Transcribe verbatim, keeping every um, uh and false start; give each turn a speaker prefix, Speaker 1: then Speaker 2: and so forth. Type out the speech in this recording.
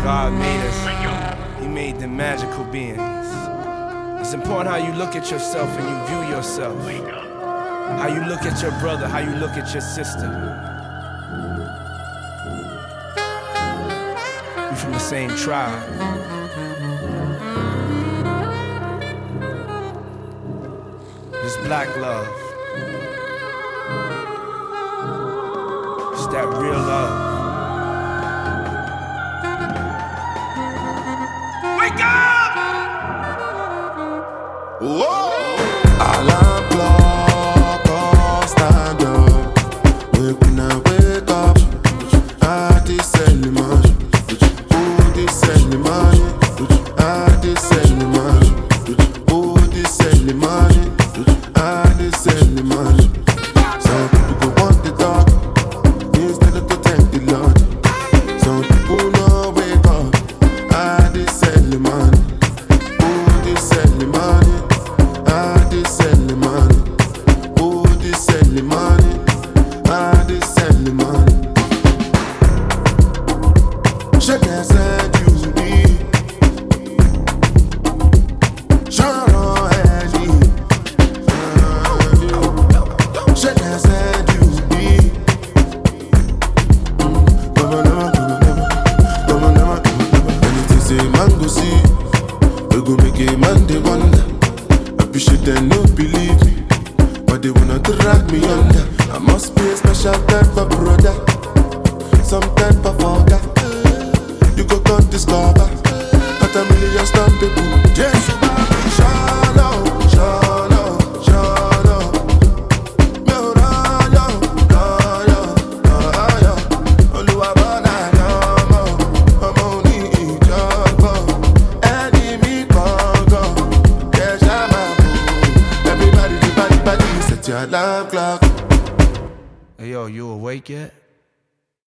Speaker 1: God made us, He made them magical beings. It's important how you look at yourself and you view yourself. How you look at your brother, how you look at your sister. We from the same tribe. It's black love. It's that real love. Wake up!
Speaker 2: Whoa! Alarm clock, oh, stand up. Wake when I wake up. I this early morning. Oh, this early morning. I this early morning. Oh, this early morning. I this early morning. Some people go want the dog instead of to thank the Lord. Some people no wake up. I this early morning. Oh, this early morning. I this early morning. Oh, this early morning. I this early morning. Shake that side you need. Shine on heavy. Shake that side you need. Come on, come on, come on, come on, come on. Anything say man go see, we go make a man they wonder. Appreciate them no believe me, but they wanna drag me under. I must be a special type of brother, some type of father. You go come discover that a million stamp people. Yes, you might be shallow, shallow, shallow. No, no, no, no, no, no. Oluwa bona yamo, omo ni ijabo. Enemy congo, kesha mabu. Everybody, everybody, everybody, set your alarm clock.
Speaker 1: Hey yo, you awake yet?